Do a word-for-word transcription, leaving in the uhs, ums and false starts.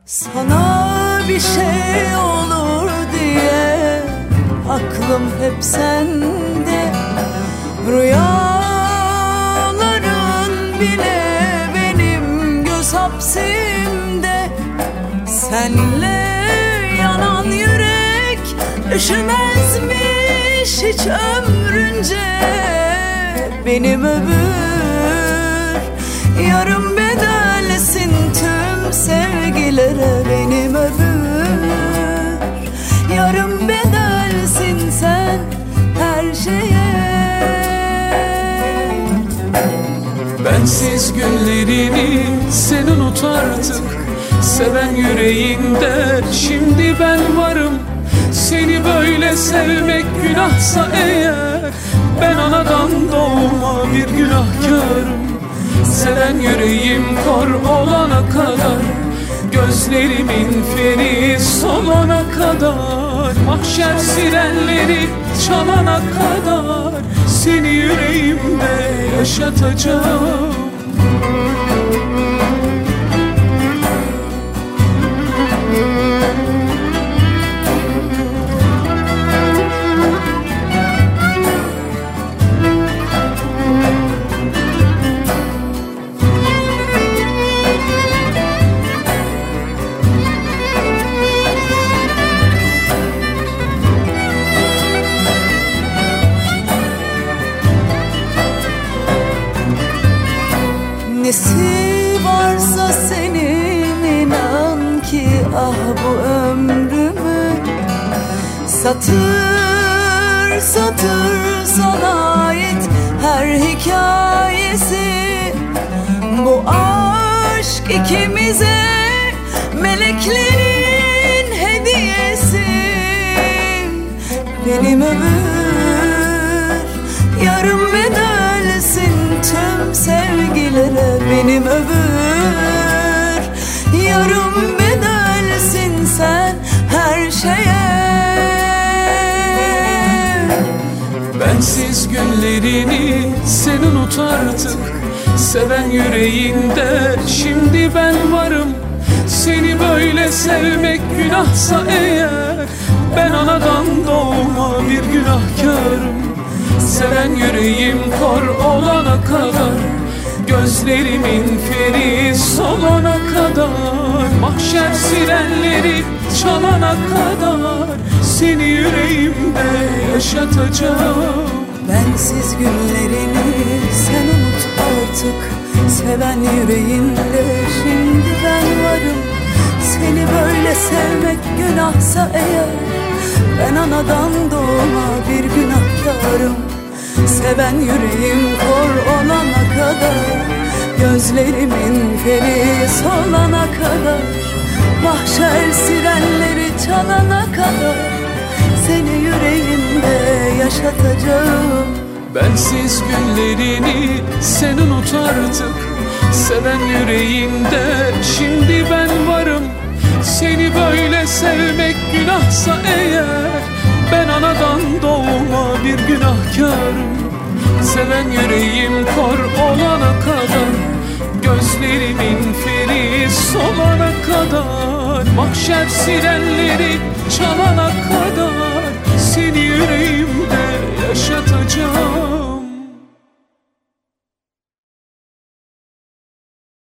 Sana bir şey olur diye aklım hep sende. Rüyaların bile benim göz hapsimde. Senle yanan yürek üşümezmiş hiç ömrünce. Benim öbür yarım bedelsin tüm sevgilere. Benim öbür yarım bedelsin sen her şeye. Bensiz günlerini sen unut artık. Seven yüreğinde şimdi ben varım. Seni böyle sevmek günahsa eğer, ben anadan doğma bir günahkarım. Seven yüreğim kor olana kadar, gözlerimin feri solana kadar, mahşer sirenleri çalana kadar seni yüreğimde yaşatacağım. Nesi varsa senin inan ki ah bu ömrümü satır satır sana ait her hikayesi. Bu aşk ikimize meleklerin hediyesi. Benim ömür yarım bedelsin tüm sevgilere. Benim öbür yarım bedelsin sen her şeye. Bensiz günlerini sen unut artık. Seven yüreğinde şimdi ben varım. Seni böyle sevmek günahsa eğer, ben anadan doğma bir günahkarım. Seven yüreğim kor olana kadar, gözlerimin feri solana kadar, mahşer sirenleri çalana kadar seni yüreğimde yaşatacağım. Bensiz günlerini sen unut artık. Seven yüreğinde şimdi ben varım. Seni böyle sevmek günahsa eğer, ben anadan doğma bir günahkarım. Seven yüreğim kor olana kadar, gözlerimin feri solana kadar, mahşer sirenleri çalana kadar seni yüreğimde yaşatacağım. Bensiz günlerini sen unut artık. Seven yüreğinde şimdi ben varım. Seni böyle sevmek günahsa eğer, ben anadan doğma bir günahkarım. Seven yüreğim kor olana kadar, gözlerimin feri solana kadar, mahşer sirenleri çalana kadar seni yüreğimde yaşatacağım.